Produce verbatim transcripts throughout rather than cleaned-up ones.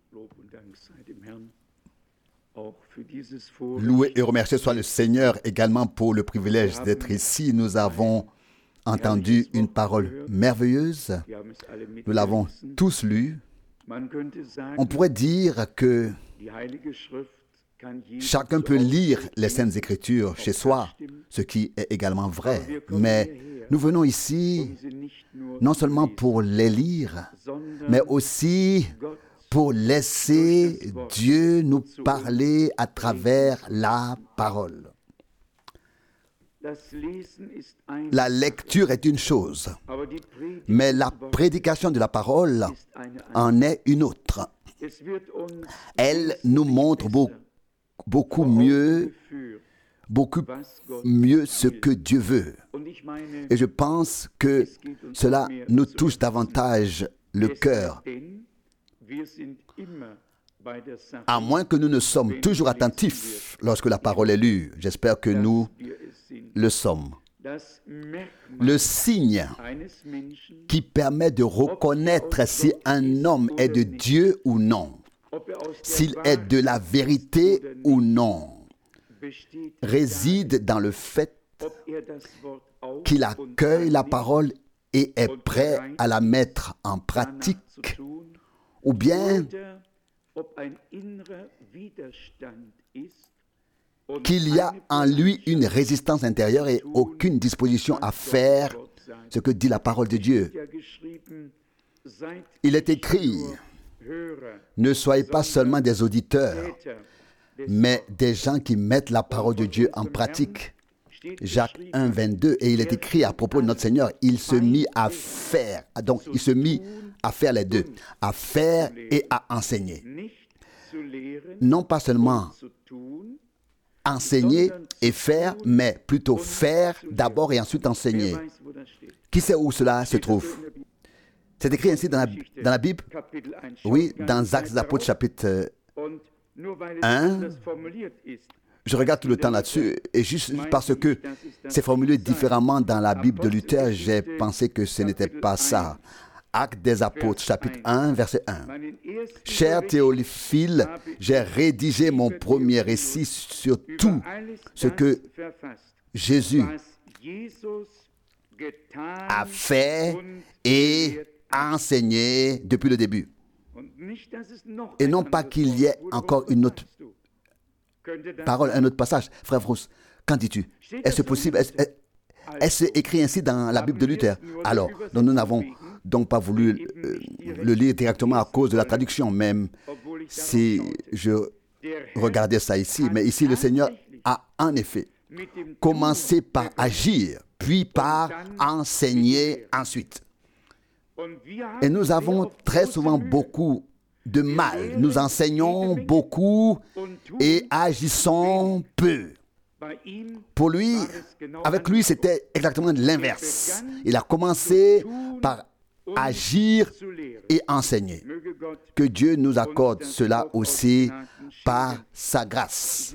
Loué et remercié soit le Seigneur également pour le privilège d'être ici. Nous avons entendu une parole merveilleuse. Nous l'avons tous lue. On pourrait dire que chacun peut lire les Saintes Écritures chez soi, ce qui est également vrai. Mais nous venons ici non seulement pour les lire, mais aussi pour laisser Dieu nous parler à travers la parole. La lecture est une chose, mais la prédication de la parole en est une autre. Elle nous montre beaucoup, beaucoup mieux, beaucoup mieux ce que Dieu veut. Et je pense que cela nous touche davantage le cœur. À moins que nous ne sommes toujours attentifs lorsque la parole est lue. J'espère que nous le sommes. Le signe qui permet de reconnaître si un homme est de Dieu ou non, s'il est de la vérité ou non, réside dans le fait qu'il accueille la parole et est prêt à la mettre en pratique, ou bien qu'il y a en lui une résistance intérieure et aucune disposition à faire ce que dit la parole de Dieu. Il est écrit, ne soyez pas seulement des auditeurs, mais des gens qui mettent la parole de Dieu en pratique. Jacques un, vingt-deux, et il est écrit à propos de notre Seigneur, il se mit à faire, donc il se mit à faire les deux, à faire et à enseigner. Non pas seulement enseigner et faire, mais plutôt faire d'abord et ensuite enseigner. Qui sait où cela se trouve? C'est écrit ainsi dans la, dans la Bible? Oui, dans Actes des Apôtres chapitre un. Je regarde tout le temps là-dessus, et juste parce que c'est formulé différemment dans la Bible de Luther, j'ai pensé que ce n'était pas ça. Actes des Apôtres, chapitre un, verset un. Cher Théophile, j'ai rédigé mon premier récit sur tout ce que Jésus a fait et enseigné depuis le début. Et non pas qu'il y ait encore une autre parole, un autre passage. Frère Frousse, qu'en dis-tu? Est-ce possible? Est-ce, est-ce écrit ainsi dans la Bible de Luther? Alors, nous n'avons donc pas voulu euh, le lire directement à cause de la traduction, même si je regardais ça ici. Mais ici, le Seigneur a en effet commencé par agir, puis par enseigner ensuite. Et nous avons très souvent beaucoup de mal. Nous enseignons beaucoup et agissons peu. Pour lui, avec lui, c'était exactement l'inverse. Il a commencé par agir et enseigner. Que Dieu nous accorde cela aussi par sa grâce.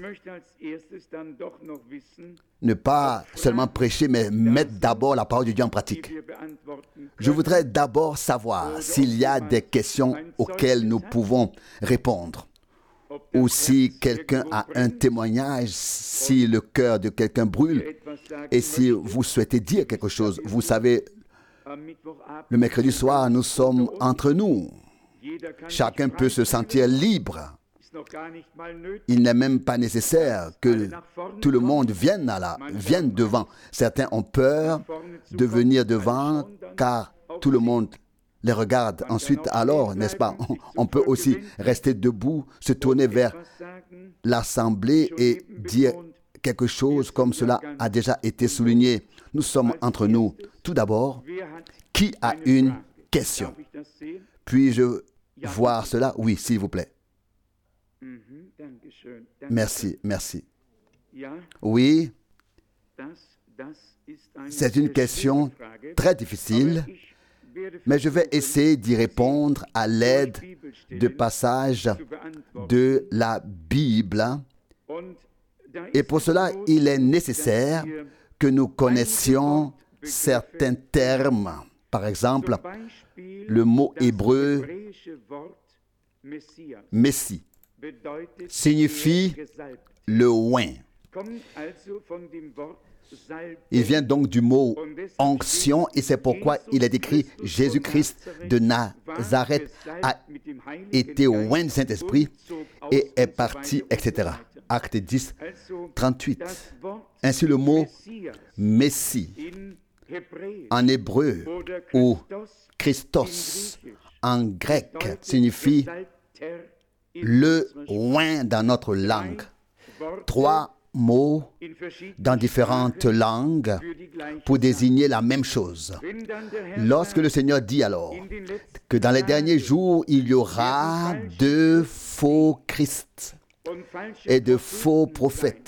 Ne pas seulement prêcher, mais mettre d'abord la parole de Dieu en pratique. Je voudrais d'abord savoir s'il y a des questions auxquelles nous pouvons répondre. Ou si quelqu'un a un témoignage, si le cœur de quelqu'un brûle, et si vous souhaitez dire quelque chose. Vous savez, le mercredi soir, nous sommes entre nous. Chacun peut se sentir libre. Il n'est même pas nécessaire que tout le monde vienne, à la, vienne devant. Certains ont peur de venir devant car tout le monde les regarde. Ensuite, alors, n'est-ce pas, on peut aussi rester debout, se tourner vers l'assemblée et dire quelque chose comme cela a déjà été souligné. Nous sommes entre nous. Tout d'abord, qui a une question? Puis-je voir cela? Oui, s'il vous plaît. Merci, merci. Oui, c'est une question très difficile, mais je vais essayer d'y répondre à l'aide de passages de la Bible. Et pour cela, il est nécessaire que nous connaissions certains termes. Par exemple, le mot hébreu Messie signifie le oint. Il vient donc du mot onction et c'est pourquoi il est écrit Jésus-Christ de Nazareth a été oint du Saint-Esprit et est parti, et cetera. Acte dix, trente-huit. Ainsi le mot Messie en hébreu ou Christos en grec signifie le oint dans notre langue. Trois mots dans différentes langues pour désigner la même chose. Lorsque le Seigneur dit alors que dans les derniers jours, il y aura de faux Christ et de faux prophètes,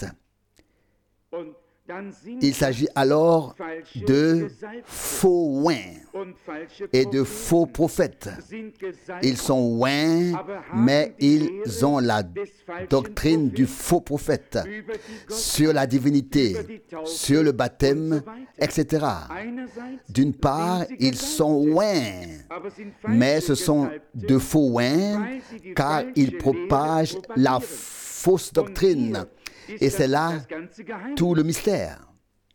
il s'agit alors de faux oints et de faux prophètes. Ils sont oints, mais ils ont la doctrine du faux prophète sur la divinité, sur le baptême, et cetera. D'une part, ils sont oints, mais ce sont de faux oints car ils propagent la fausse doctrine. Et c'est là tout le mystère.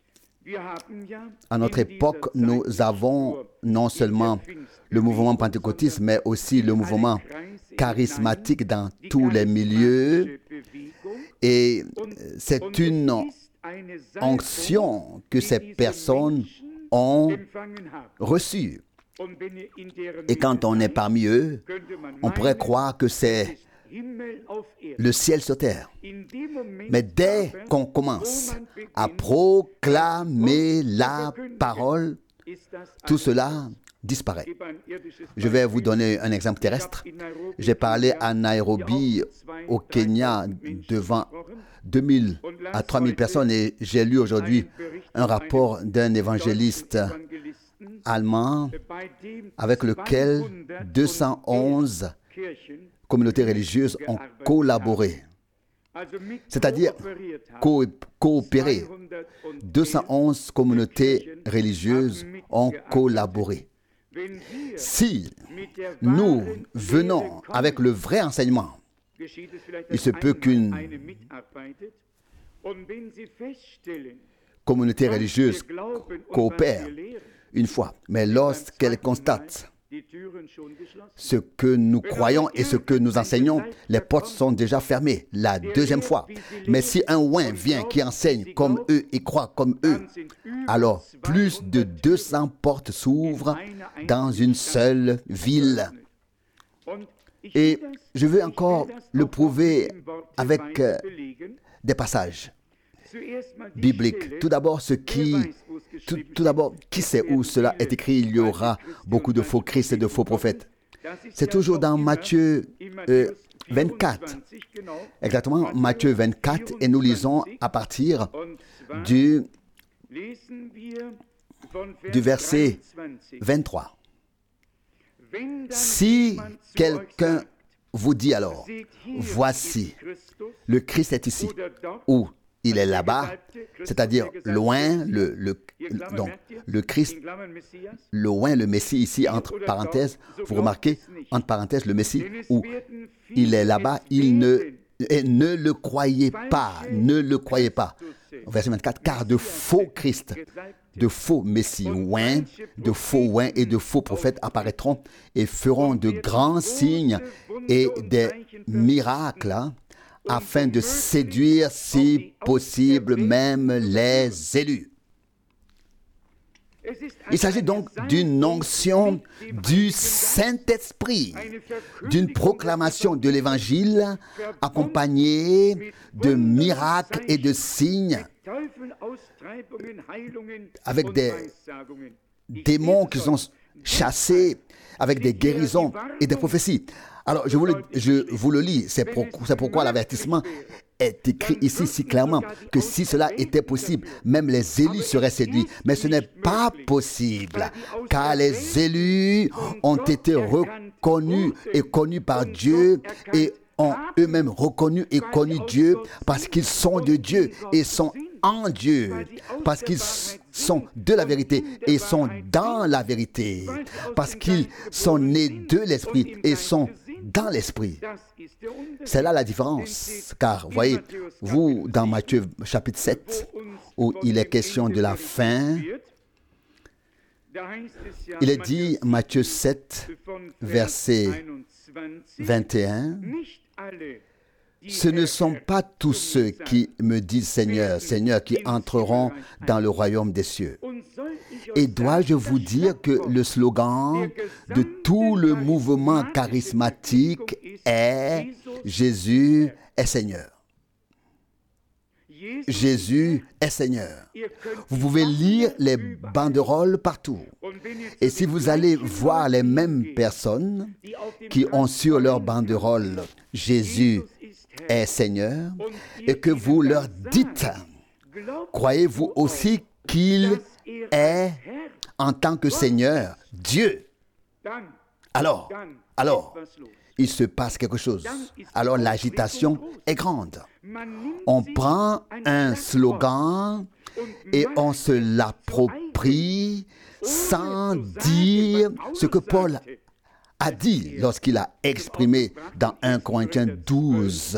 À notre époque, nous avons non seulement le mouvement pentecôtiste, mais aussi le mouvement charismatique dans tous les milieux. Et c'est une onction que ces personnes ont reçue. Et quand on est parmi eux, on pourrait croire que c'est le ciel sur terre. Mais dès qu'on commence à proclamer la parole, tout cela disparaît. Je vais vous donner un exemple terrestre. J'ai parlé à Nairobi, au Kenya, devant deux mille à trois mille personnes et j'ai lu aujourd'hui un rapport d'un évangéliste allemand avec lequel deux cent onze communautés religieuses ont collaboré, c'est-à-dire co- coopéré. deux cent onze communautés religieuses ont collaboré. Si nous venons avec le vrai enseignement, il se peut qu'une communauté religieuse coopère une fois, mais lorsqu'elle constate ce que nous croyons et ce que nous enseignons, les portes sont déjà fermées la deuxième fois. Mais si un oint vient qui enseigne comme eux et croit comme eux, alors plus de deux cents portes s'ouvrent dans une seule ville. Et je veux encore le prouver avec euh, des passages bibliques. Tout d'abord, ce qui, tout, tout d'abord, qui sait où cela est écrit? Il y aura beaucoup de faux Christ et de faux prophètes. C'est toujours dans Matthieu euh, vingt-quatre. Exactement, Matthieu vingt-quatre, et nous lisons à partir du, du verset vingt-trois. Si quelqu'un vous dit alors, voici, le Christ est ici, ou il est là-bas, c'est-à-dire loin, le, le, donc, le Christ, loin, le Messie ici, entre parenthèses, vous remarquez, entre parenthèses, le Messie, où il est là-bas, il ne, et ne le croyez pas, ne le croyez pas. Verset vingt-quatre, car de faux Christ, de faux Messie oints, de faux oints et de faux prophètes apparaîtront et feront de grands signes et des miracles, hein, afin de séduire, si possible, même les élus. Il s'agit donc d'une onction du Saint-Esprit, d'une proclamation de l'Évangile accompagnée de miracles et de signes, avec des démons qui sont chassés, avec des guérisons et des prophéties. Alors, je vous le, je vous le lis, c'est pour, c'est pourquoi l'avertissement est écrit ici si clairement que si cela était possible, même les élus seraient séduits. Mais ce n'est pas possible, car les élus ont été reconnus et connus par Dieu et ont eux-mêmes reconnu et connu Dieu parce qu'ils sont de Dieu et sont en Dieu, parce qu'ils sont de la vérité et sont dans la vérité, parce qu'ils sont nés de l'Esprit et sont dans l'esprit. C'est là la différence. Car, voyez, vous, dans Matthieu chapitre sept, où il est question de la fin, il est dit, Matthieu sept, verset vingt et un, « Ce ne sont pas tous ceux qui me disent Seigneur, Seigneur, qui entreront dans le royaume des cieux. » Et dois-je vous dire que le slogan de tout le mouvement charismatique est « Jésus est Seigneur ». Jésus est Seigneur. Vous pouvez lire les banderoles partout. Et si vous allez voir les mêmes personnes qui ont sur leur banderole « Jésus est Seigneur » et que vous leur dites « Croyez-vous aussi qu'il est en tant que Seigneur Dieu ?» Alors, alors, il se passe quelque chose. Alors l'agitation est grande. On prend un slogan et on se l'approprie sans dire ce que Paul a dit lorsqu'il a exprimé dans premier Corinthiens douze.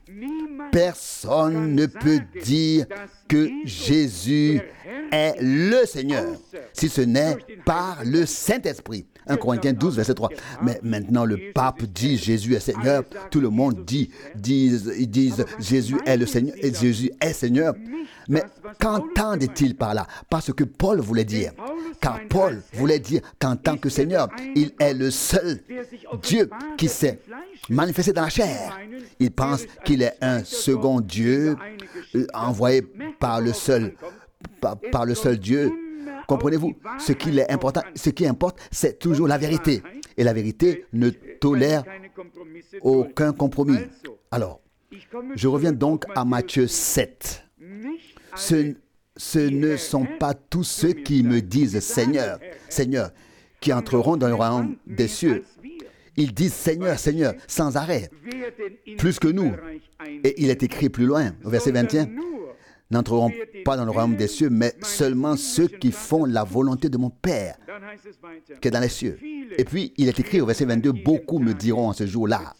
Personne ne peut dire que Jésus est le Seigneur si ce n'est par le Saint-Esprit. premier Corinthiens douze, verset trois. Mais maintenant, le pape dit Jésus est Seigneur. Tout le monde dit, disent, ils disent Jésus est le Seigneur et Jésus est Seigneur. Mais qu'entendent-ils par là? Parce que Paul voulait dire, car Paul voulait dire qu'en tant que Seigneur, il est le seul Dieu qui s'est manifesté dans la chair. Il pense qu'il est un second Dieu euh, envoyé par le seul, par, par le seul Dieu. Comprenez-vous? Ce qui est important, ce qui importe, c'est toujours la vérité. Et la vérité ne tolère aucun compromis. Alors, je reviens donc à Matthieu sept. Ce, ce ne sont pas tous ceux qui me disent Seigneur, Seigneur, qui entreront dans le royaume des cieux. Ils disent Seigneur, Seigneur, sans arrêt, plus que nous. Et il est écrit plus loin, au verset vingt et un, n'entreront pas dans le royaume des cieux, mais seulement ceux qui font la volonté de mon Père, qui est dans les cieux. Et puis, il est écrit au verset vingt-deux, beaucoup me diront en ce jour-là,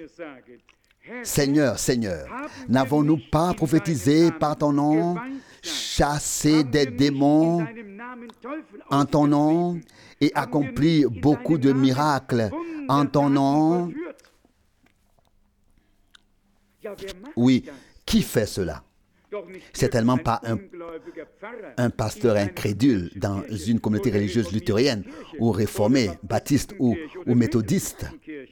Seigneur, Seigneur, n'avons-nous pas prophétisé par ton nom, chassé des démons en ton nom et accompli beaucoup de miracles en ton nom? Oui, qui fait cela? Certainement pas un, un pasteur incrédule dans une communauté religieuse luthérienne ou réformée, baptiste ou, ou méthodiste.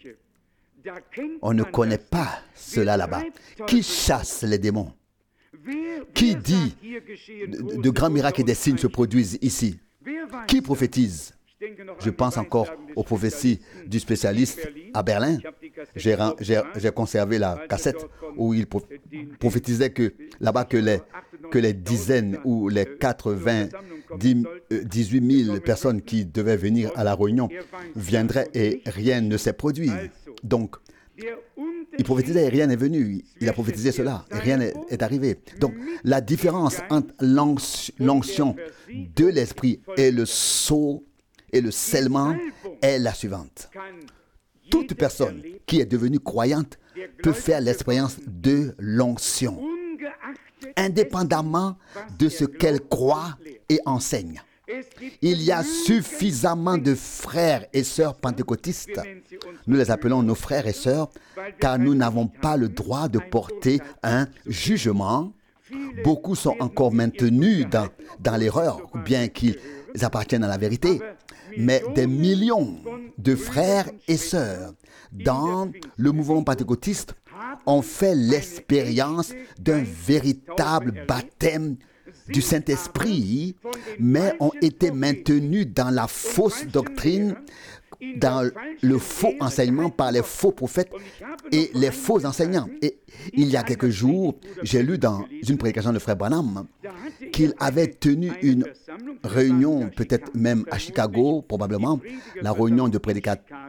On ne connaît pas cela là-bas. Qui chasse les démons? Qui dit de, de grands miracles et des signes se produisent ici? Qui prophétise? Je pense encore aux prophéties du spécialiste à Berlin. J'ai, j'ai, j'ai conservé la cassette où il prophétisait que là-bas que les, que les dizaines ou les quatre-vingt, dix-huit mille personnes qui devaient venir à la réunion viendraient et rien ne s'est produit. Donc, il prophétisait et rien n'est venu. Il a prophétisé cela et rien n'est est arrivé. Donc, la différence entre l'onction de l'esprit et le sceau et le scellement est la suivante. Toute personne qui est devenue croyante peut faire l'expérience de l'onction, indépendamment de ce qu'elle croit et enseigne. Il y a suffisamment de frères et sœurs pentecôtistes. Nous les appelons nos frères et sœurs car nous n'avons pas le droit de porter un jugement. Beaucoup sont encore maintenus dans, dans l'erreur, bien qu'ils appartiennent à la vérité. Mais des millions de frères et sœurs dans le mouvement pentecôtiste ont fait l'expérience d'un véritable baptême du Saint-Esprit, mais ont été maintenus dans la fausse doctrine, dans le faux enseignement par les faux prophètes et les faux enseignants. Et il y a quelques jours, j'ai lu dans une prédication de Frère Branham qu'il avait tenu une réunion, peut-être même à Chicago, probablement, la réunion de, prédicat,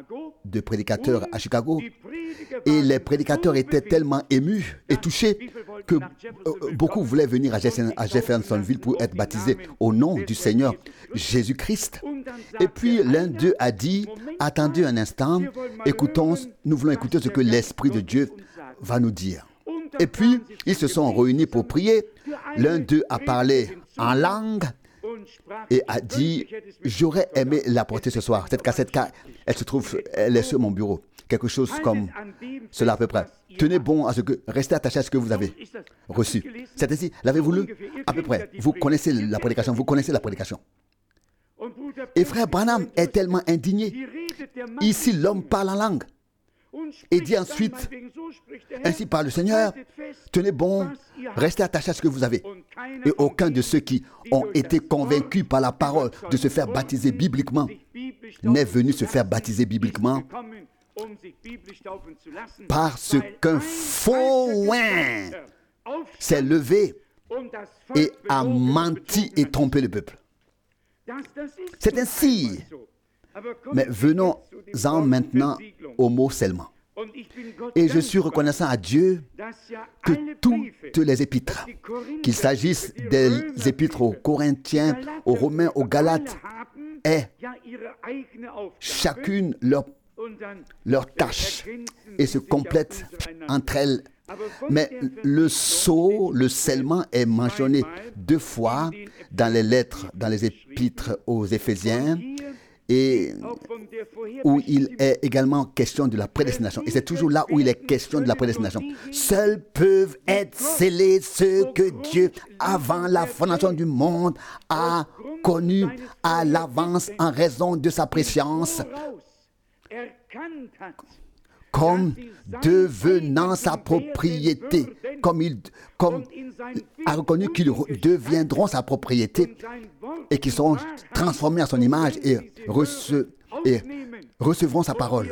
de prédicateurs à Chicago. Et les prédicateurs étaient tellement émus et touchés que euh, beaucoup voulaient venir à Jeffersonville pour être baptisés au nom du Seigneur Jésus-Christ. Et puis l'un d'eux a dit, attendez un instant, écoutons, nous voulons écouter ce que l'Esprit de Dieu va nous dire. Et puis, ils se sont réunis pour prier. L'un d'eux a parlé en langue et a dit, j'aurais aimé la porter ce soir. Cette cassette, elle se trouve, elle est sur mon bureau. Quelque chose comme cela à peu près. Tenez bon à ce que, restez attaché à ce que vous avez reçu. C'est ainsi, l'avez-vous lu? À peu près. Vous connaissez la prédication, vous connaissez la prédication. Et frère Branham est tellement indigné. Ici, l'homme parle en langue. Et dit ensuite, ainsi parle le Seigneur, tenez bon, restez attachés à ce que vous avez. Et aucun de ceux qui ont été convaincus par la parole de se faire baptiser bibliquement n'est venu se faire baptiser bibliquement parce qu'un faux oin s'est levé et a menti et trompé le peuple. C'est ainsi. Mais venons-en maintenant au mot seulement. Et je suis reconnaissant à Dieu que toutes les épîtres, qu'il s'agisse des épîtres aux Corinthiens, aux Romains, aux Galates, aient chacune leur, leur tâche et se complètent entre elles. Mais le sceau, le scellement est mentionné deux fois dans les lettres, dans les épîtres aux Éphésiens, et où il est également question de la prédestination. Et c'est toujours là où il est question de la prédestination. Seuls peuvent être scellés ceux que Dieu, avant la fondation du monde, a connus à l'avance en raison de sa préscience, comme devenant sa propriété, comme il comme a reconnu qu'ils deviendront sa propriété et qu'ils seront transformés à son image et, rece, et recevront sa parole.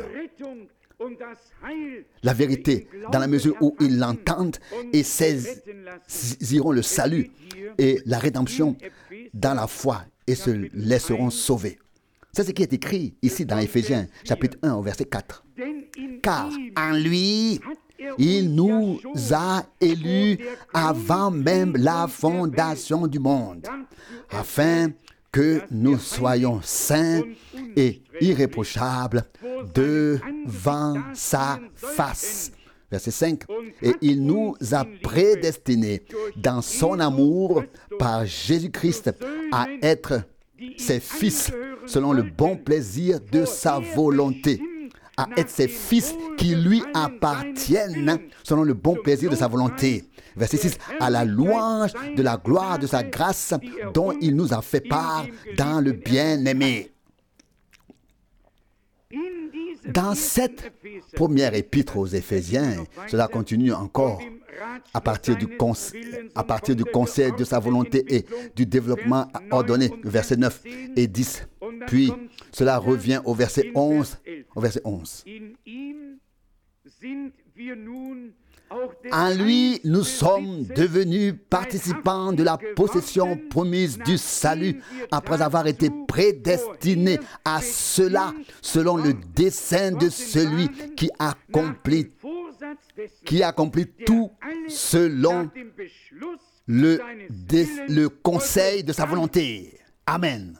La vérité, dans la mesure où ils l'entendent et saisiront le salut et la rédemption dans la foi et se laisseront sauver. C'est ce qui est écrit ici dans Éphésiens, chapitre un, au verset quatre. Car en lui, il nous a élus avant même la fondation du monde, afin que nous soyons saints et irréprochables devant sa face. Verset cinq. Et il nous a prédestinés dans son amour par Jésus-Christ à être ses fils selon le bon plaisir de sa volonté. À être ses fils qui lui appartiennent selon le bon plaisir de sa volonté. Verset six. À la louange de la gloire de sa grâce dont il nous a fait part dans le bien-aimé. Dans cette première épître aux Éphésiens, cela continue encore à partir du, conseil, à partir du conseil de sa volonté et du développement ordonné, verset neuf et dix. Puis, cela revient au verset onze. Au verset onze. En lui, nous sommes devenus participants de la possession promise du salut, après avoir été prédestinés à cela, selon le dessein de celui qui accomplit, qui accomplit tout selon le, le conseil de sa volonté. Amen.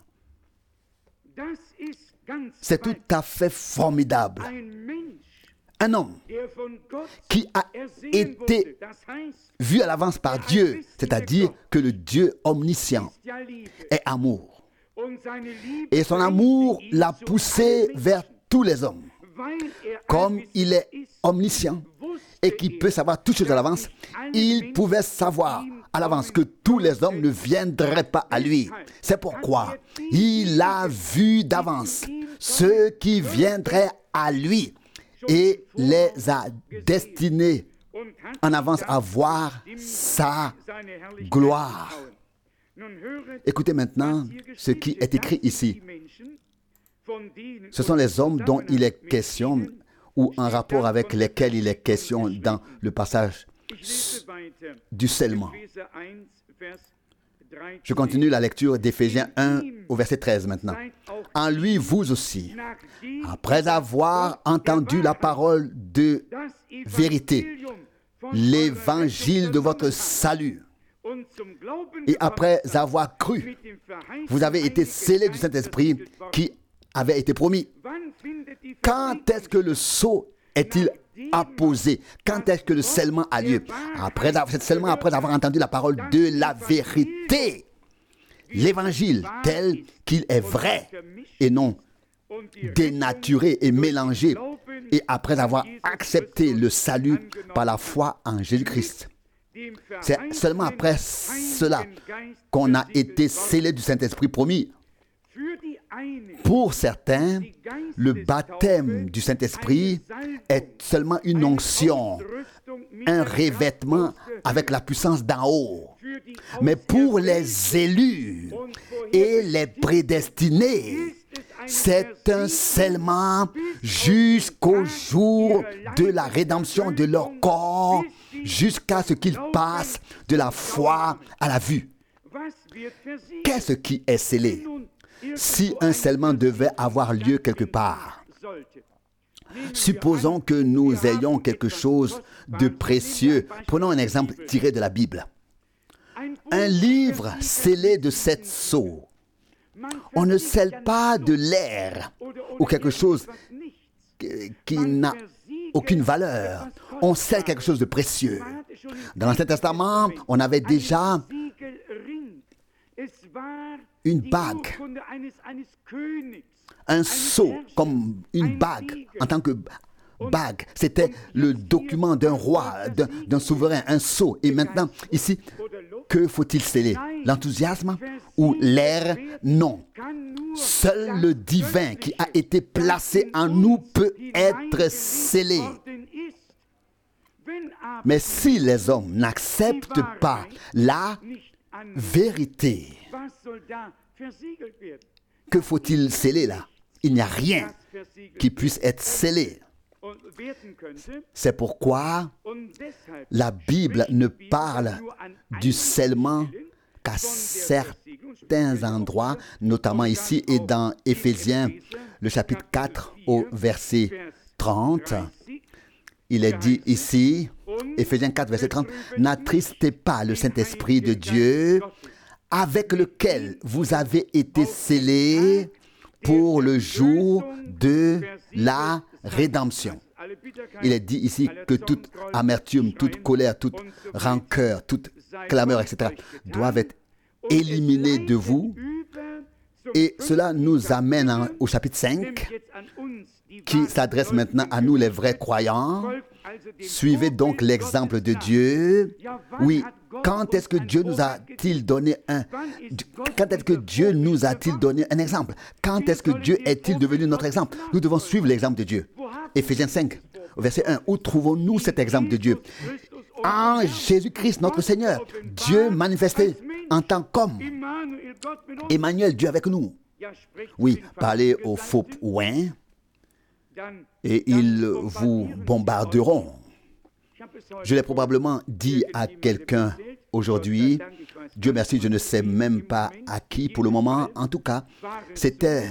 C'est tout à fait formidable. Un homme qui a été vu à l'avance par Dieu, c'est-à-dire que le Dieu omniscient est amour. Et son amour l'a poussé vers tous les hommes. Comme il est omniscient et qu'il peut savoir toutes choses à l'avance, il pouvait savoir à l'avance que tous les hommes ne viendraient pas à lui. C'est pourquoi il a vu d'avance ceux qui viendraient à lui et les a destinés en avance à voir sa gloire. Écoutez maintenant ce qui est écrit ici. Ce sont les hommes dont il est question ou en rapport avec lesquels il est question dans le passage du scellement. Je continue la lecture d'Éphésiens un au verset treize maintenant. En lui, vous aussi, après avoir entendu la parole de vérité, l'évangile de votre salut, et après avoir cru, vous avez été scellés du Saint-Esprit qui avait été promis. Quand est-ce que le sceau est-il apposé? Quand est-ce que le scellement a lieu? Après, c'est seulement après avoir entendu la parole de la vérité, l'évangile tel qu'il est vrai et non dénaturé et mélangé, et après avoir accepté le salut par la foi en Jésus-Christ. C'est seulement après cela qu'on a été scellé du Saint-Esprit promis. Pour certains, le baptême du Saint-Esprit est seulement une onction, un revêtement avec la puissance d'en haut. Mais pour les élus et les prédestinés, c'est un scellement jusqu'au jour de la rédemption de leur corps, jusqu'à ce qu'ils passent de la foi à la vue. Qu'est-ce qui est scellé? Si un scellement devait avoir lieu quelque part, supposons que nous ayons quelque chose de précieux. Prenons un exemple tiré de la Bible. Un livre scellé de sept sceaux. On ne scelle pas de l'air ou quelque chose qui n'a aucune valeur. On scelle quelque chose de précieux. Dans l'Ancien Testament, on avait déjà une bague, un sceau comme une bague en tant que bague. C'était le document d'un roi, d'un, d'un souverain, un sceau. Et maintenant, ici, que faut-il sceller? L'enthousiasme ou l'air? Non. Seul le divin qui a été placé en nous peut être scellé. Mais si les hommes n'acceptent pas la vérité, que faut-il sceller là? Il n'y a rien qui puisse être scellé. C'est pourquoi la Bible ne parle du scellement qu'à certains endroits, notamment ici et dans Éphésiens, le chapitre quatre au verset trente. Il est dit ici, Éphésiens quatre, verset trente, « N'attristez pas le Saint-Esprit de Dieu, avec lequel vous avez été scellés pour le jour de la rédemption. » Il est dit ici que toute amertume, toute colère, toute rancœur, toute clameur, et cetera doivent être éliminées de vous. Et cela nous amène en, au chapitre cinq, qui s'adresse maintenant à nous les vrais croyants. Suivez donc l'exemple de Dieu. Oui, quand est-ce que Dieu nous a-t-il donné un quand est-ce que Dieu nous a-t-il donné un exemple? Quand est-ce que Dieu est-il devenu notre exemple? Nous devons suivre l'exemple de Dieu. Éphésiens cinq, verset un. Où trouvons-nous cet exemple de Dieu? En Jésus-Christ, notre Seigneur, Dieu manifesté en tant qu'homme. Emmanuel, Dieu avec nous. Oui, parlez aux faux ouins et ils vous bombarderont. Je l'ai probablement dit à quelqu'un aujourd'hui. Dieu merci, je ne sais même pas à qui pour le moment. En tout cas, c'était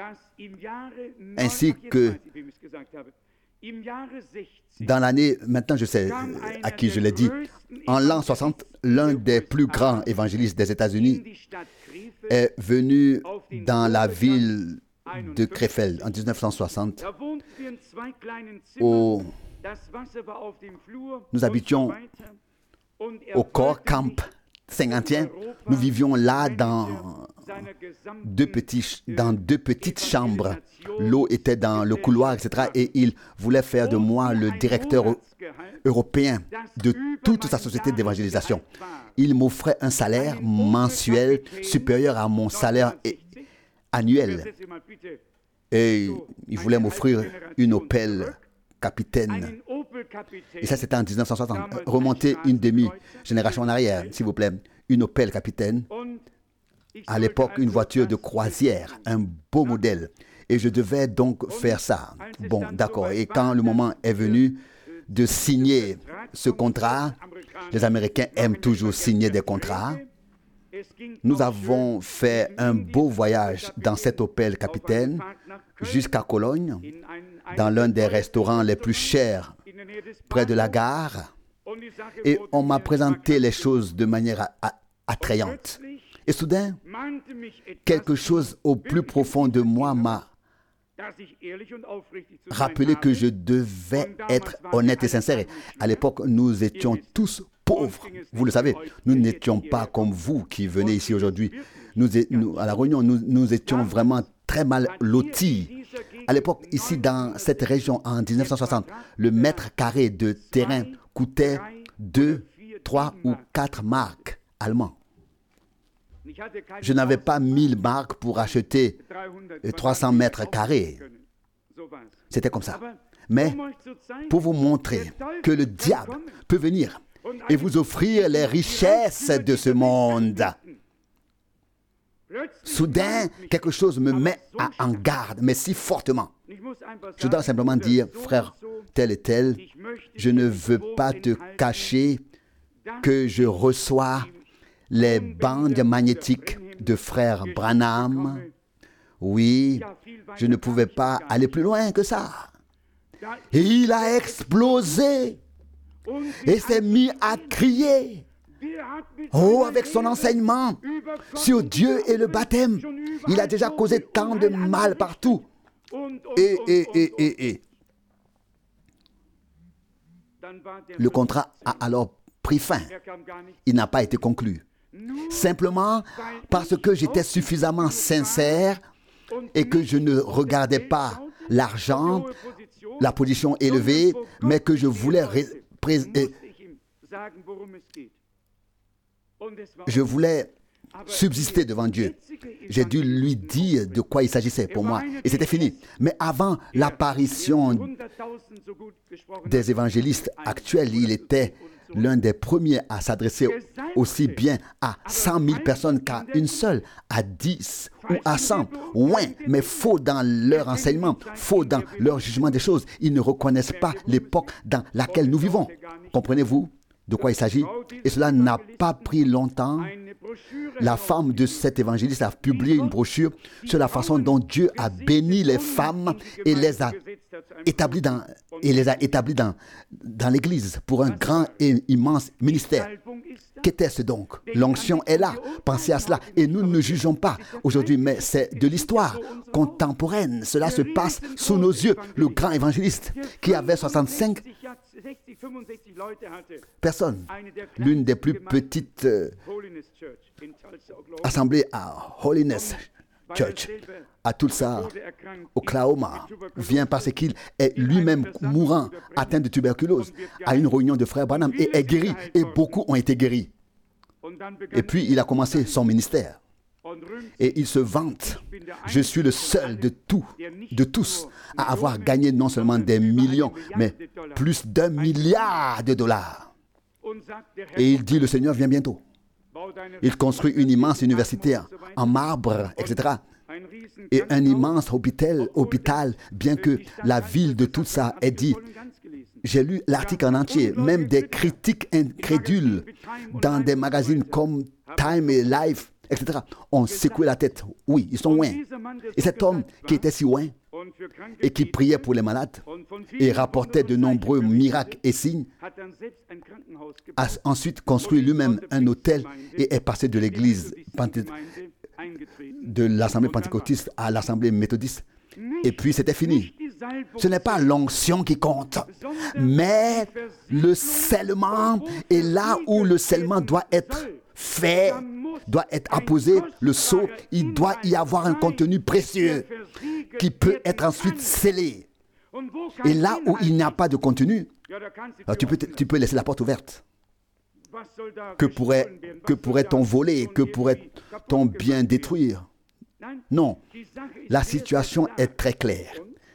ainsi que dans l'année, maintenant je sais à qui je l'ai dit, en l'an soixante, l'un des plus grands évangélistes des États-Unis est venu dans la ville de Krefeld en dix-neuf cent soixante. Au, nous habitions au Corps Camp cinquantième. Nous vivions là dans deux, petits, dans deux petites chambres. L'eau était dans le couloir, et cetera. Et il voulait faire de moi le directeur européen de toute sa société d'évangélisation. Il m'offrait un salaire mensuel supérieur à mon salaire annuel. Et il voulait m'offrir une Opel Capitaine. Et ça, c'était en dix-neuf cent soixante. Remontez une demi-génération en arrière, s'il vous plaît. Une Opel Capitaine. À l'époque, une voiture de croisière, un beau modèle. Et je devais donc faire ça. Bon, d'accord. Et quand le moment est venu de signer ce contrat, les Américains aiment toujours signer des contrats. Nous avons fait un beau voyage dans cet Opel Capitaine jusqu'à Cologne, dans l'un des restaurants les plus chers près de la gare. Et on m'a présenté les choses de manière a- a- attrayante. Et soudain, quelque chose au plus profond de moi m'a rappelé que je devais être honnête et sincère. À l'époque, nous étions tous pauvres. Vous le savez, nous n'étions pas comme vous qui venez ici aujourd'hui. Nous, é- nous, à la Réunion, nous, nous étions vraiment très mal lotis. À l'époque, ici dans cette région, en mille neuf cent soixante, le mètre carré de terrain coûtait deux, trois ou quatre marques allemands. Je n'avais pas mille marques pour acheter trois cents mètres carrés. C'était comme ça. Mais pour vous montrer que le diable peut venir et vous offrir les richesses de ce monde, soudain, quelque chose me met à- en garde, mais si fortement. Je dois simplement dire, frère tel et tel, je ne veux pas te cacher que je reçois les bandes magnétiques de frère Branham. Oui, je ne pouvais pas aller plus loin que ça. Et il a explosé et s'est mis à crier. Oh, avec son enseignement sur Dieu et le baptême, il a déjà causé tant de mal partout. Et, et, et, et, et. Le contrat a alors pris fin. Il n'a pas été conclu. Simplement parce que j'étais suffisamment sincère et que je ne regardais pas l'argent, la position élevée, mais que je voulais, ré- pré- euh, je voulais subsister devant Dieu. J'ai dû lui dire de quoi il s'agissait pour moi. Et c'était fini. Mais avant l'apparition des évangélistes actuels, il était l'un des premiers à s'adresser aussi bien à cent mille personnes qu'à une seule, à dix ou à cent. Ouais, mais faux dans leur enseignement, faux dans leur jugement des choses. Ils ne reconnaissent pas l'époque dans laquelle nous vivons. Comprenez-vous de quoi il s'agit? Et cela n'a pas pris longtemps. La femme de cet évangéliste a publié une brochure sur la façon dont Dieu a béni les femmes et les a établies dans, et les a établies dans, dans l'Église pour un grand et immense ministère. Qu'était-ce donc? L'onction est là. Pensez à cela. Et nous ne jugeons pas aujourd'hui, mais c'est de l'histoire contemporaine. Cela se passe sous nos yeux. Le grand évangéliste qui avait soixante-cinq personnes, l'une des plus petites euh, assemblées à Holiness Church, à Tulsa, Oklahoma, vient parce qu'il est lui-même mourant, atteint de tuberculose, à une réunion de frères Branham et est guéri. Et beaucoup ont été guéris. Et puis il a commencé son ministère. Et il se vante. Je suis le seul de tout, de tous, à avoir gagné non seulement des millions, mais plus d'un milliard de dollars. Et il dit, le Seigneur vient bientôt. Il construit une immense université en marbre, et cetera. Et un immense hôpital, hôpital, bien que la ville de tout ça ait dit. J'ai lu l'article en entier, même des critiques incrédules dans des magazines comme Time et Life, et cetera, ont secoué la tête. Oui, ils sont loin. Et cet homme qui était si loin et qui priait pour les malades et rapportait de nombreux miracles et signes, a ensuite construit lui-même un hôtel et est passé de l'église de l'assemblée pentecôtiste à l'assemblée méthodiste. Et puis c'était fini. Ce n'est pas l'onction qui compte, mais le scellement. Et là où le scellement doit être fait, doit être apposé, le sceau, il doit y avoir un contenu précieux qui peut être ensuite scellé. Et là où il n'y a pas de contenu, tu peux, tu peux laisser la porte ouverte. Que pourrait, que pourrait-on voler? Que pourrait-on bien détruire? Non, la situation est très claire.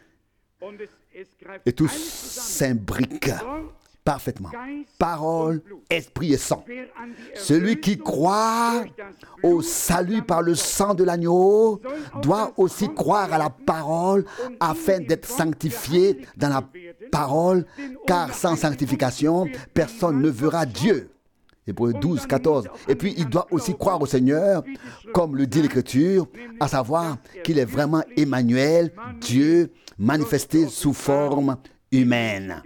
Et tout s'imbrique parfaitement. Parole, esprit et sang. Celui qui croit au salut par le sang de l'agneau doit aussi croire à la parole afin d'être sanctifié dans la parole, car sans sanctification, personne ne verra Dieu. Hébreux douze, quatorze. Et puis il doit aussi croire au Seigneur, comme le dit l'Écriture, à savoir qu'il est vraiment Emmanuel, Dieu manifesté sous forme humaine.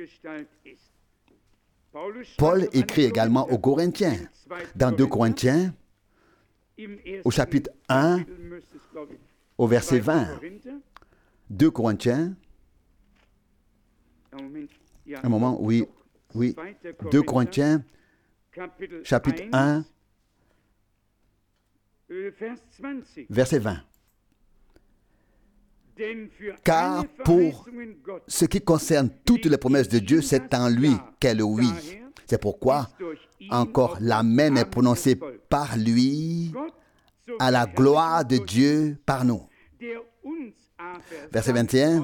Paul écrit également aux Corinthiens, dans deux Corinthiens, au chapitre un, au verset vingt. deux Corinthiens, un moment, oui, oui, deux Corinthiens, chapitre un, verset vingt. Car pour ce qui concerne toutes les promesses de Dieu, c'est en lui qu'est le oui. C'est pourquoi encore l'amen est prononcé par lui à la gloire de Dieu par nous. Verset vingt et un.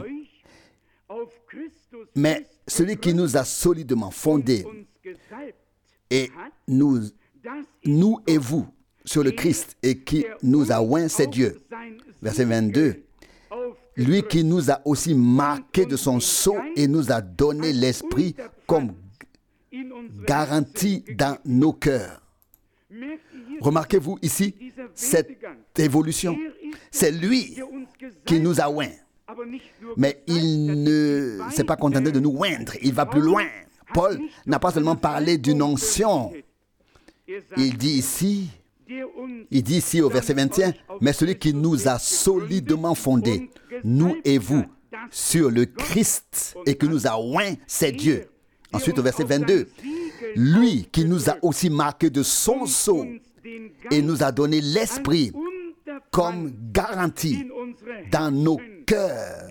Mais celui qui nous a solidement fondés et nous, nous et vous sur le Christ et qui nous a oints, c'est Dieu. Verset vingt-deux. Lui qui nous a aussi marqués de son sceau et nous a donné l'Esprit comme garantie dans nos cœurs. Remarquez-vous ici cette évolution. C'est lui qui nous a oints. Mais il ne s'est pas contenté de nous oindre. Il va plus loin. Paul n'a pas seulement parlé d'une onction. Il dit ici, il dit ici au verset vingt et un, mais celui qui nous a solidement fondés, nous et vous, sur le Christ et qui nous a oints, c'est Dieu. Ensuite au verset vingt-deux, lui qui nous a aussi marqués de son sceau et nous a donné l'Esprit comme garantie dans nos cœurs.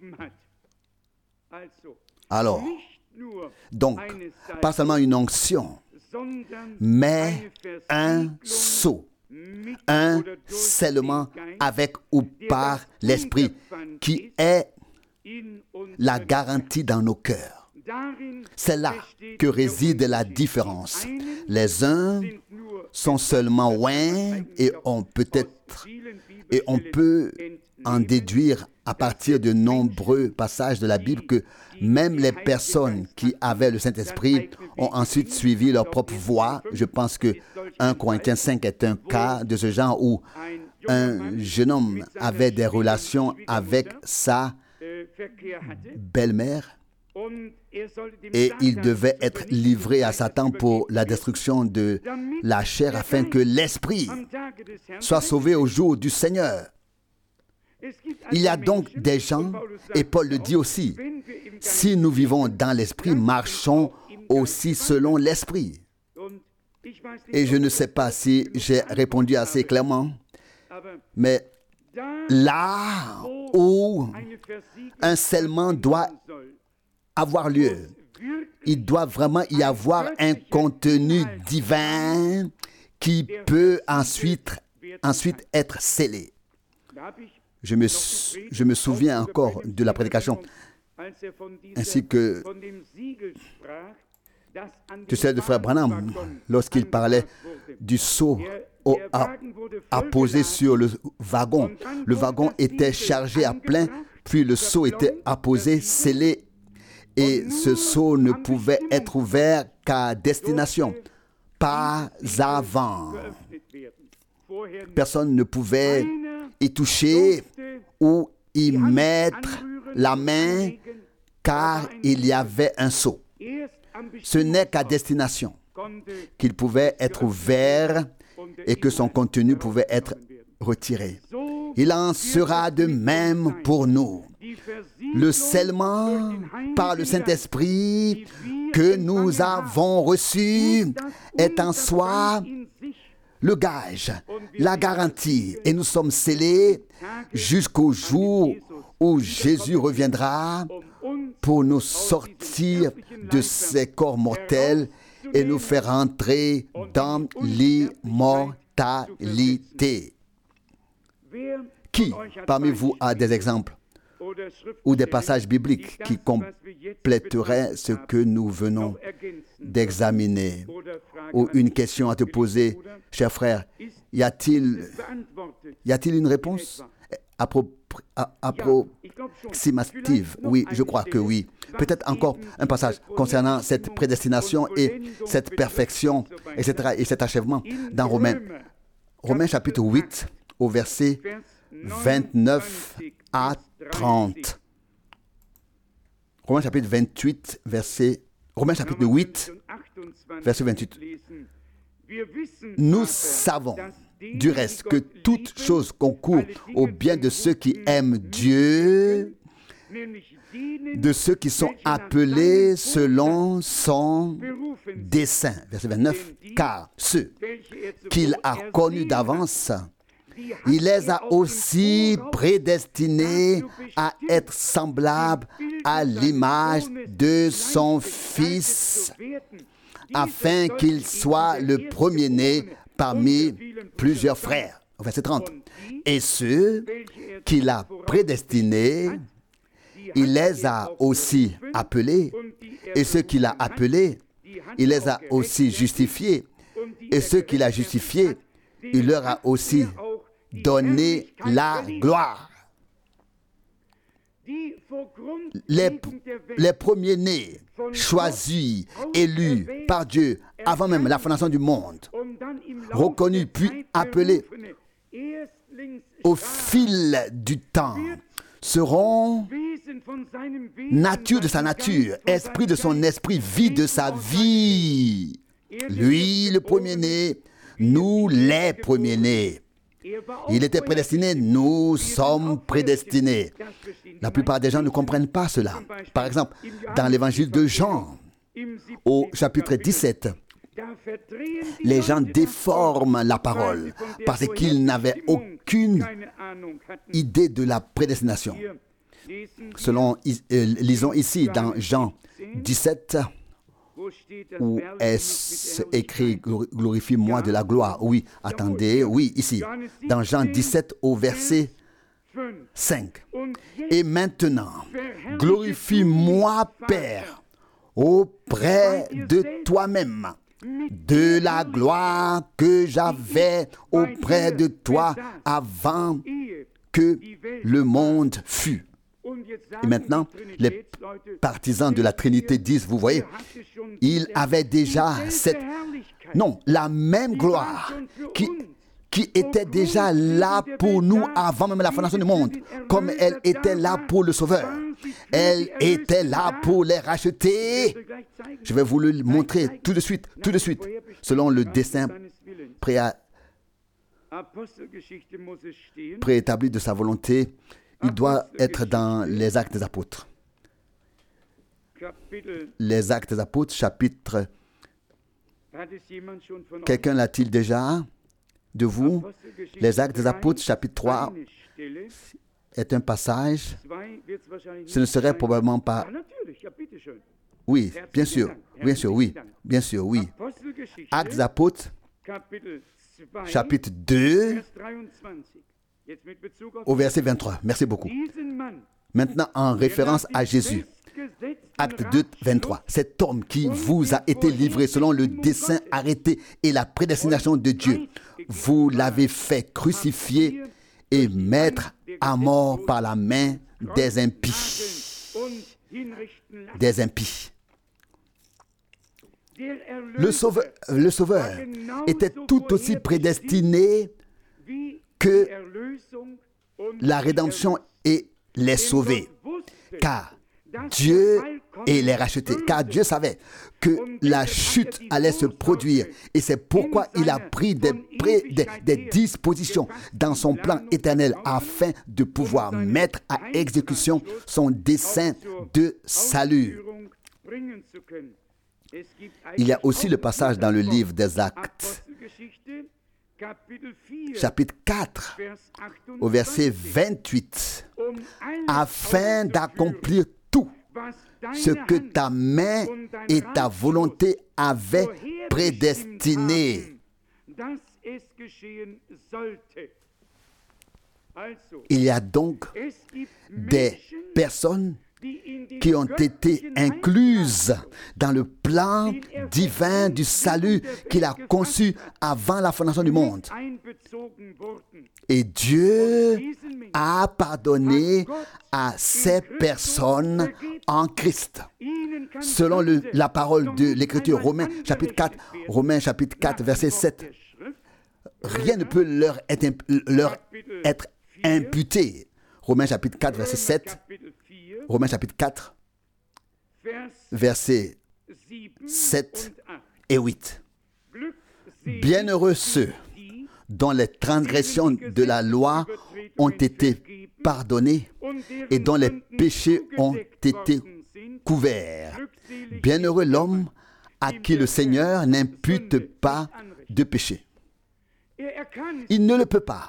Alors, donc, pas seulement une onction, mais un sceau, un scellement avec ou par l'Esprit qui est la garantie dans nos cœurs. C'est là que réside la différence. Les uns sont seulement oints et on peut être et on peut en déduire à partir de nombreux passages de la Bible que même les personnes qui avaient le Saint-Esprit ont ensuite suivi leur propre voie. Je pense que un Corinthiens cinq est un cas de ce genre où un jeune homme avait des relations avec sa belle-mère et il devait être livré à Satan pour la destruction de la chair afin que l'esprit soit sauvé au jour du Seigneur. Il y a donc des gens, et Paul le dit aussi, si nous vivons dans l'esprit, marchons aussi selon l'esprit. Et je ne sais pas si j'ai répondu assez clairement, mais là où un scellement doit avoir lieu, il doit vraiment y avoir un contenu divin qui peut ensuite, ensuite être scellé. Je me, je me souviens encore de la prédication, ainsi que de celle de Frère Branham, lorsqu'il parlait du sceau au, à, à poser sur le wagon. Le wagon était chargé à plein, puis le sceau était apposé, scellé, et ce sceau ne pouvait être ouvert qu'à destination, pas avant. Personne ne pouvait y toucher ou y mettre la main, car il y avait un sceau. Ce n'est qu'à destination qu'il pouvait être ouvert et que son contenu pouvait être retiré. Il en sera de même pour nous. Le scellement par le Saint-Esprit que nous avons reçu est en soi le gage, la garantie, et nous sommes scellés jusqu'au jour où Jésus reviendra pour nous sortir de ces corps mortels et nous faire entrer dans l'immortalité. Qui parmi vous a des exemples ou des passages bibliques qui compléteraient ce que nous venons d'examiner? Ou une question à te poser, cher frère, y a-t-il, y a-t-il une réponse appropriée? Approximative, oui, je crois que oui. Peut-être encore un passage concernant cette prédestination et cette perfection, et cetera, et cet achèvement dans Romains. Romains chapitre huit, au verset vingt-neuf à trente. Romains chapitre vingt-huit, verset... Romains chapitre huit, verset vingt-huit. Nous savons du reste que toute chose concourt au bien de ceux qui aiment Dieu, de ceux qui sont appelés selon son dessein. Verset vingt-neuf. Car ceux qu'il a connus d'avance, il les a aussi prédestinés à être semblables à l'image de son Fils, afin qu'il soit le premier-né parmi plusieurs frères. Verset trente. Et ceux qu'il a prédestinés, il les a aussi appelés. Et ceux qu'il a appelés, il les a aussi justifiés. Et ceux qu'il a justifiés, il leur a aussi donné la gloire. Les, les premiers-nés, choisis, élus par Dieu avant même la fondation du monde, reconnus puis appelés au fil du temps, seront nature de sa nature, esprit de son esprit, vie de sa vie. Lui, le premier-né, nous les premiers-nés. Il était prédestiné, nous sommes prédestinés. La plupart des gens ne comprennent pas cela. Par exemple, dans l'évangile de Jean, au chapitre dix-sept, les gens déforment la parole parce qu'ils n'avaient aucune idée de la prédestination. Selon, euh, lisons ici dans Jean dix-sept, où est-ce écrit « Glorifie-moi de la gloire ». Oui, attendez, oui, ici, dans Jean dix-sept au verset cinq. Et maintenant, glorifie-moi, Père, auprès de toi-même, de la gloire que j'avais auprès de toi avant que le monde fût. Et maintenant, les partisans de la Trinité disent, vous voyez, il avait déjà cette... Non, la même gloire qui, qui était déjà là pour nous avant même la fondation du monde, comme elle était là pour le Sauveur. Elle était là pour les racheter. Je vais vous le montrer tout de suite, tout de suite, selon le dessein pré- préétabli de sa volonté. Il doit être dans les Actes des Apôtres. Les Actes des Apôtres, chapitre... Quelqu'un l'a-t-il déjà de vous? Les Actes des Apôtres, chapitre trois, est un passage. Ce ne serait probablement pas... Oui, bien sûr, bien sûr, oui, bien sûr, oui. Actes des Apôtres, chapitre deux, au verset vingt-trois. Merci beaucoup. Maintenant, en référence à Jésus, Acte deux, vingt-trois. Cet homme qui vous a été livré selon le dessein arrêté et la prédestination de Dieu, vous l'avez fait crucifier et mettre à mort par la main des impies. Des impies. Le sauveur, le sauveur était tout aussi prédestiné que la rédemption et les sauver, car Dieu et les racheter, car Dieu savait que la chute allait se produire et c'est pourquoi il a pris des, pré, des, des dispositions dans son plan éternel afin de pouvoir mettre à exécution son dessein de salut. Il y a aussi le passage dans le livre des Actes, chapitre quatre, au verset vingt-huit, afin d'accomplir tout ce que ta main et ta volonté avaient prédestiné. Il y a donc des personnes qui ont été incluses dans le plan divin du salut qu'il a conçu avant la fondation du monde. Et Dieu a pardonné à ces personnes en Christ. Selon le, la parole de l'Écriture, Romains chapitre quatre, Romains chapitre quatre, verset sept, rien ne peut leur être, leur être imputé. Romains chapitre quatre, verset sept, Romains chapitre quatre, versets sept et huit. Bienheureux ceux dont les transgressions de la loi ont été pardonnées et dont les péchés ont été couverts. Bienheureux l'homme à qui le Seigneur n'impute pas de péché. Il ne le peut pas.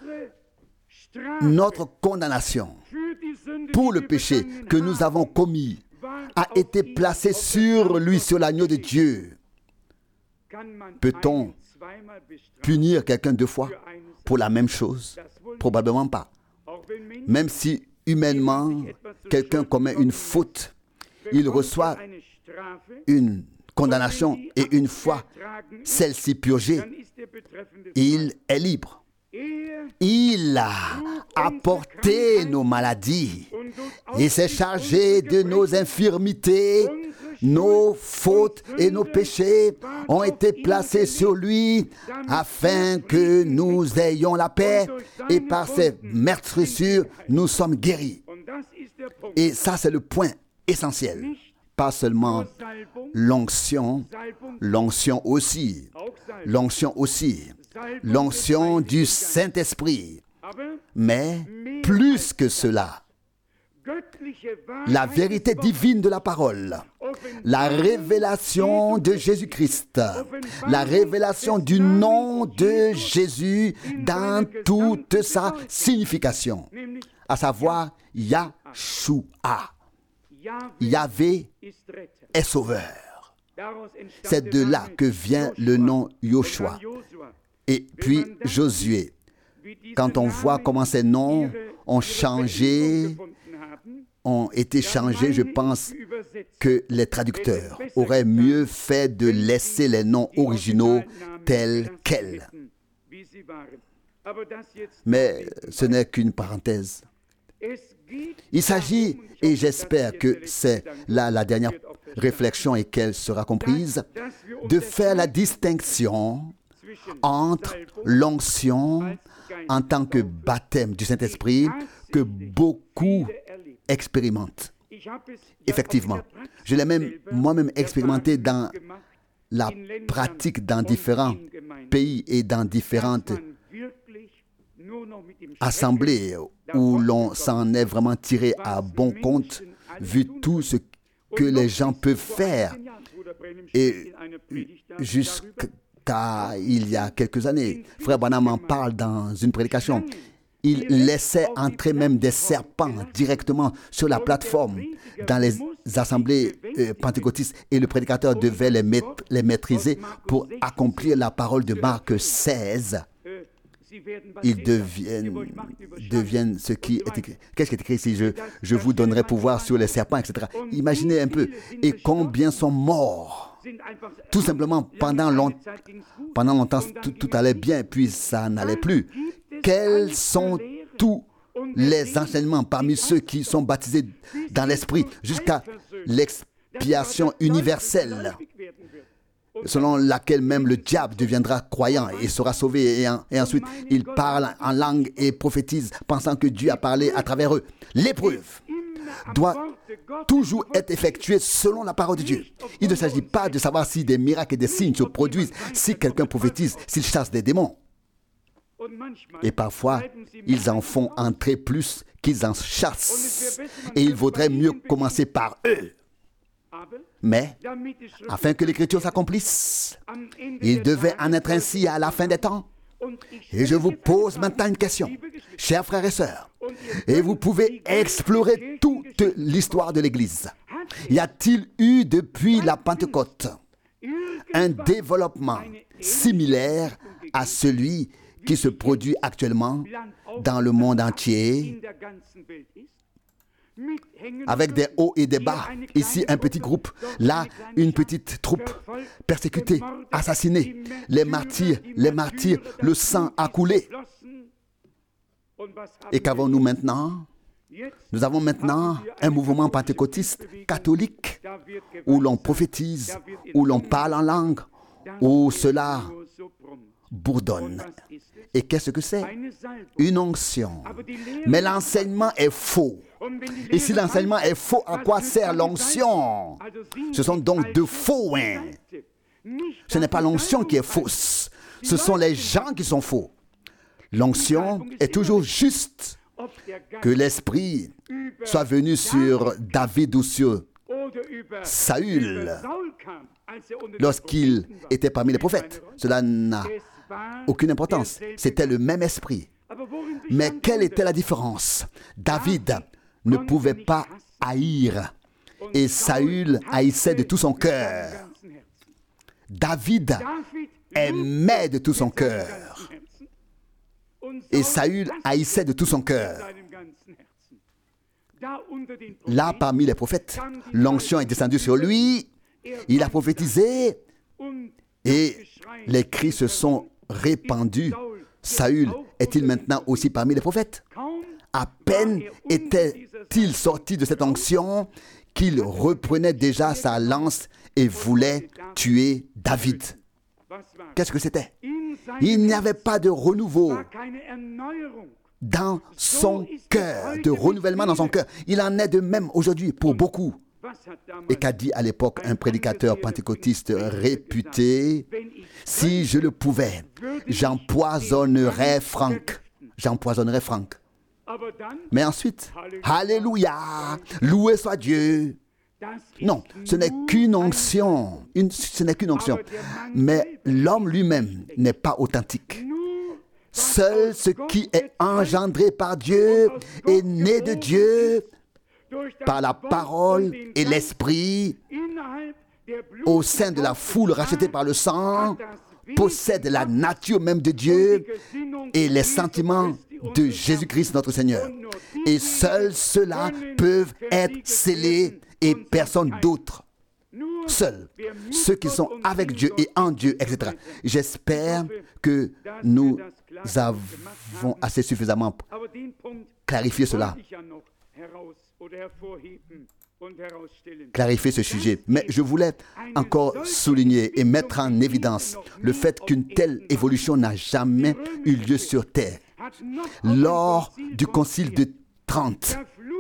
Notre condamnation pour le péché que nous avons commis a été placée sur lui, sur l'agneau de Dieu. Peut-on punir quelqu'un deux fois pour la même chose? Probablement pas. Même si humainement quelqu'un commet une faute, il reçoit une condamnation et une fois celle-ci purgée, il est libre. Il a apporté nos maladies. Il s'est chargé de nos infirmités. Nos fautes et nos péchés ont été placés sur lui afin que nous ayons la paix. Et par ses meurtrissures, nous sommes guéris. Et ça, c'est le point essentiel. Pas seulement l'onction, l'onction aussi, l'onction aussi, l'onction du Saint-Esprit. Mais plus que cela, la vérité divine de la parole, la révélation de Jésus-Christ, la révélation du nom de Jésus dans toute sa signification, à savoir Yahshua. Yahvé est sauveur. C'est de là que vient le nom Yoshua. Et puis Josué. Quand on voit comment ces noms ont changé, ont été changés, je pense que les traducteurs auraient mieux fait de laisser les noms originaux tels quels. Mais ce n'est qu'une parenthèse. Il s'agit, et j'espère que c'est là la dernière réflexion et qu'elle sera comprise, de faire la distinction entre l'onction en tant que baptême du Saint-Esprit que beaucoup expérimentent. Effectivement, je l'ai même moi-même expérimenté dans la pratique dans différents pays et dans différentes assemblées où l'on s'en est vraiment tiré à bon compte vu tout ce que les gens peuvent faire. Et jusqu'à il y a quelques années, Frère Branham en parle dans une prédication. Il laissait entrer même des serpents directement sur la plateforme dans les assemblées euh, pentecôtistes et le prédicateur devait les, maît- les maîtriser pour accomplir la parole de Marc seize. Ils deviennent, deviennent ce qui est écrit. Qu'est-ce qui est écrit ici? Je, je vous donnerai pouvoir sur les serpents, et cetera. Imaginez un peu. Et combien sont morts? Tout simplement, pendant, long, pendant longtemps, tout, tout allait bien, puis ça n'allait plus. Quels sont tous les enseignements parmi ceux qui sont baptisés dans l'Esprit jusqu'à l'expiation universelle, selon laquelle même le diable deviendra croyant et sera sauvé, et, en, et ensuite il parle en langue et prophétise, pensant que Dieu a parlé à travers eux. L'épreuve doit toujours être effectuée selon la parole de Dieu. Il ne s'agit pas de savoir si des miracles et des signes se produisent, si quelqu'un prophétise, s'il chasse des démons. Et parfois, ils en font entrer plus qu'ils en chassent. Et il vaudrait mieux commencer par eux. Mais, afin que l'Écriture s'accomplisse, il devait en être ainsi à la fin des temps. Et je vous pose maintenant une question, chers frères et sœurs, et vous pouvez explorer toute l'histoire de l'Église. Y a-t-il eu depuis la Pentecôte un développement similaire à celui qui se produit actuellement dans le monde entier? avec des hauts et des bas. Ici, un petit groupe. Là, une petite troupe. Persécutée, assassinée. Les martyrs, les martyrs, le sang a coulé. Et qu'avons-nous maintenant? Nous avons maintenant un mouvement pentecôtiste catholique où l'on prophétise, où l'on parle en langue, où cela bourdonne. Et qu'est-ce que c'est? Une onction. Mais l'enseignement est faux. Et si l'enseignement est faux, à quoi sert l'onction? Ce sont donc de faux. Hein? Ce n'est pas l'onction qui est fausse. Ce sont les gens qui sont faux. L'onction est toujours juste. Que l'Esprit soit venu sur David ou sur Saül lorsqu'il était parmi les prophètes. Cela n'a aucune importance. C'était le même esprit. Mais quelle était la différence? David ne pouvait pas haïr et Saül haïssait de tout son cœur. David aimait de tout son cœur. Et Saül haïssait de tout son cœur. Là, parmi les prophètes, l'onction est descendue sur lui. Il a prophétisé. Et les cris se sont répandus. Saül est-il maintenant aussi parmi les prophètes? À peine était-il sorti de cette onction qu'il reprenait déjà sa lance et voulait tuer David. Qu'est-ce que c'était? Il n'y avait pas de renouveau dans son cœur, de renouvellement dans son cœur. Il en est de même aujourd'hui pour beaucoup. Et qu'a dit à l'époque un prédicateur pentecôtiste réputé? Si je le pouvais, j'empoisonnerais Franck. J'empoisonnerais Franck. Mais ensuite, Alléluia, loué soit Dieu. Non, ce n'est qu'une onction. Une, ce n'est qu'une onction. Mais l'homme lui-même n'est pas authentique. Seul ce qui est engendré par Dieu est né de Dieu par la parole et l'esprit au sein de la foule rachetée par le sang, possède la nature même de Dieu et les sentiments de Jésus-Christ notre Seigneur. Et seuls ceux-là peuvent être scellés et personne d'autre. Seuls ceux qui sont avec Dieu et en Dieu, et cetera. J'espère que nous avons assez suffisamment clarifié cela. Clarifier ce sujet. Mais je voulais encore souligner et mettre en évidence le fait qu'une telle évolution n'a jamais eu lieu sur terre. Lors du concile de Trente,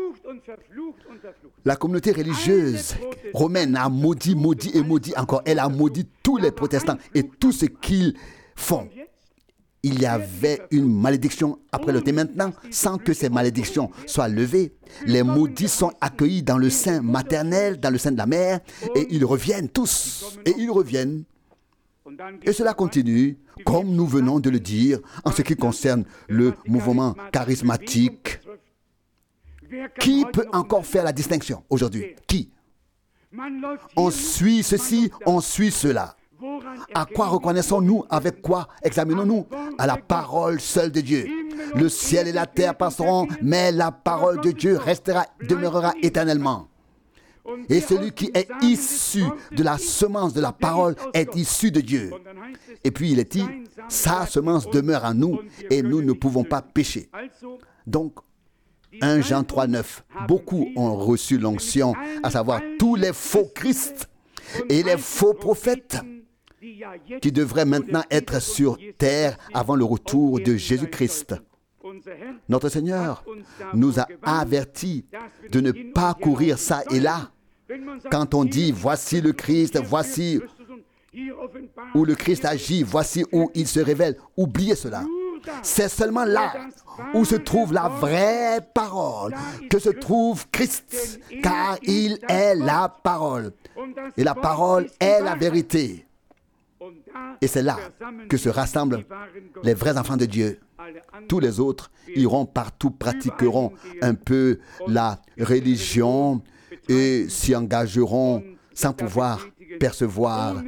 la communauté religieuse romaine a maudit, maudit et maudit encore. Elle a maudit tous les protestants et tout ce qu'ils font. Il y avait une malédiction après le thé. Maintenant, sans que ces malédictions soient levées, les maudits sont accueillis dans le sein maternel, dans le sein de la mère, et ils reviennent tous. Et ils reviennent. Et cela continue, comme nous venons de le dire, en ce qui concerne le mouvement charismatique. Qui peut encore faire la distinction aujourd'hui? Qui? On suit ceci, on suit cela. À quoi reconnaissons-nous? Avec quoi examinons-nous? À la parole seule de Dieu. Le ciel et la terre passeront, mais la parole de Dieu restera, demeurera éternellement. Et celui qui est issu de la semence de la parole est issu de Dieu. Et puis il est dit, sa semence demeure en nous et nous ne pouvons pas pécher. Donc, un Jean trois neuf, beaucoup ont reçu l'onction, à savoir tous les faux Christ et les faux prophètes qui devraient maintenant être sur terre avant le retour de Jésus-Christ. Notre Seigneur nous a avertis de ne pas courir ça et là. Quand on dit « voici le Christ, voici où le Christ agit, voici où il se révèle », oubliez cela. C'est seulement là où se trouve la vraie parole, que se trouve Christ, car il est la parole. Et la parole est la vérité. Et c'est là que se rassemblent les vrais enfants de Dieu. Tous les autres iront partout, pratiqueront un peu la religion et s'y engageront sans pouvoir percevoir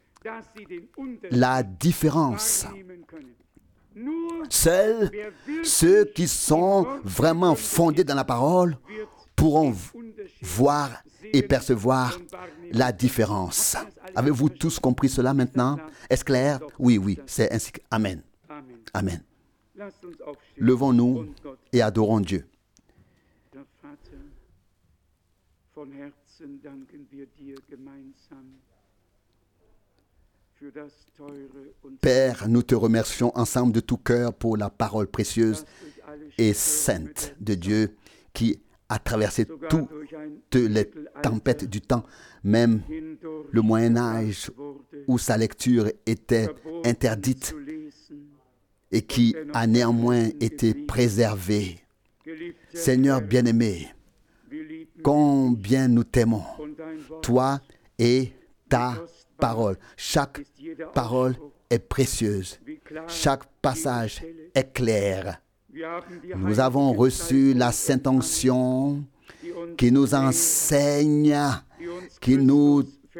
la différence. Seuls ceux qui sont vraiment fondés dans la parole pourrons voir et percevoir la différence. Avez-vous tous compris cela maintenant? Est-ce clair? Oui, oui, c'est ainsi. Amen. Amen. Levons-nous et adorons Dieu. Père, nous te remercions ensemble de tout cœur pour la parole précieuse et sainte de Dieu qui a traversé toutes les tempêtes du temps, même le Moyen-Âge où sa lecture était interdite et qui a néanmoins été préservée. Seigneur bien-aimé, combien nous t'aimons, toi et ta parole. Chaque parole est précieuse. Chaque passage est clair. Nous avons reçu la Sainte Onction qui nous enseigne, qui nous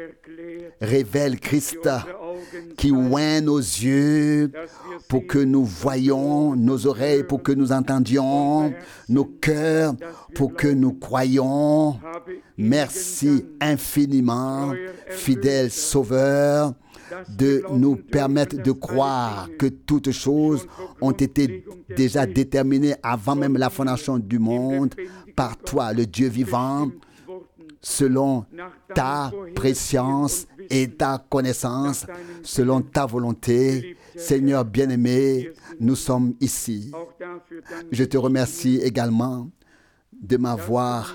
révèle Christ, qui oint nos yeux pour que nous voyions, nos oreilles pour que nous entendions, nos cœurs pour que nous croyions. Merci infiniment, fidèle Sauveur, de nous permettre de croire que toutes choses ont été déjà déterminées avant même la fondation du monde par toi, le Dieu vivant, selon ta préscience et ta connaissance, selon ta volonté. Seigneur bien-aimé, nous sommes ici. Je te remercie également de m'avoir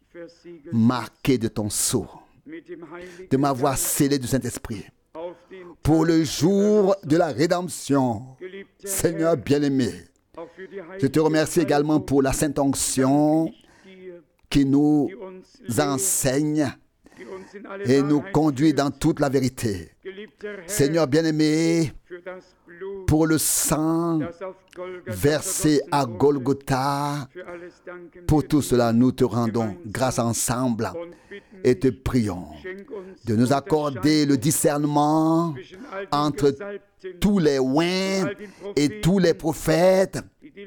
marqué de ton sceau, de m'avoir scellé du Saint-Esprit pour le jour de la rédemption. Seigneur bien-aimé, je te remercie également pour la Sainte Onction qui nous enseigne et nous conduit dans toute la vérité. Seigneur bien-aimé, pour le sang versé à Golgotha, pour tout cela, nous te rendons grâce ensemble et te prions de nous accorder le discernement entre tous les oints et tous les prophètes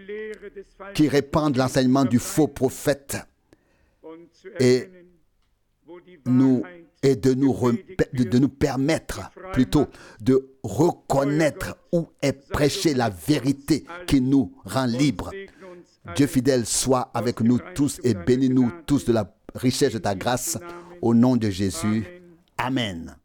qui répandent l'enseignement du faux prophète et nous et de nous, de, de nous permettre plutôt de reconnaître où est prêchée la vérité qui nous rend libres. Dieu fidèle soit avec nous tous et bénis-nous tous de la richesse de ta grâce au nom de Jésus. Amen.